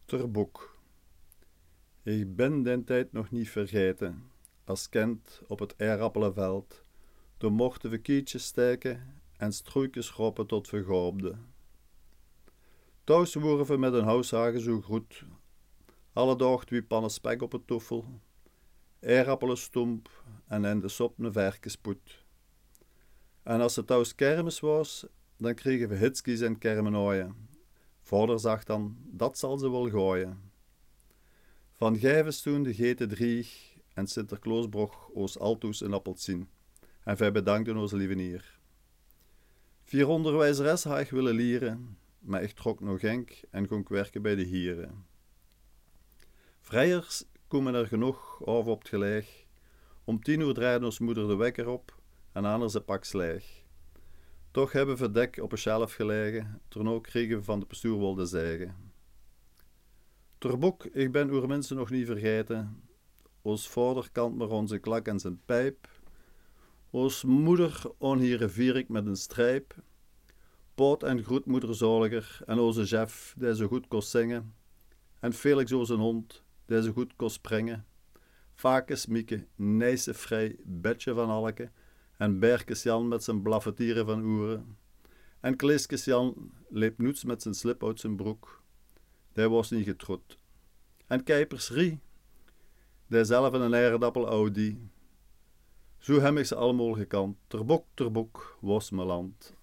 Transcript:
Ter boek. Ik ben den tijd nog niet vergeten, als kind op het aardappelenveld, de mochten we kietjes steken en stroeikjes schroppen tot we goopden. Thuis woeren we met een huishagen zo goed, alle dag 2 pannen spek op het toffel, aardappelenstomp en in de sop een verkenspoet. En als het thuis kermis was, dan kregen we hitskies en kermenooien. Vader zag dan, dat zal ze wel gooien. Van Gijven toen de gete drieg en Sinterklaas broch ons altoes een appelsien. En wij bedankten onze lievenier. 4 onderwijzeres had ik willen leren, maar ik trok nog Genk en ging werken bij de hieren. Vrijers komen er genoeg over op het geleeg. Om 10 uur draaide ons moeder de wekker op en anders een pak slijg. Toch hebben we dek op een shelf gelegen, toen kregen we van de bestuur wel de zeggen. Ter boek, ik ben uw mensen nog niet vergeten. Ons vader kant maar onze klak en zijn pijp. Ons moeder on hier rivierik met een strijp. Poot en groetmoeder zorger en onze chef, die zo goed kost zingen. En Felix onze hond, die zo goed kost springen. Vakes Mieke, Nijse vrij, Betje van Alke. En Berkes Jan met zijn blaffetieren van oeren. En Kleeskes Jan leep noets met zijn slip uit zijn broek. Die was niet getrot. En Kijpers Rie, die zelf een aardappel Audi. Zo heb ik ze allemaal gekant, ter bok was mijn land.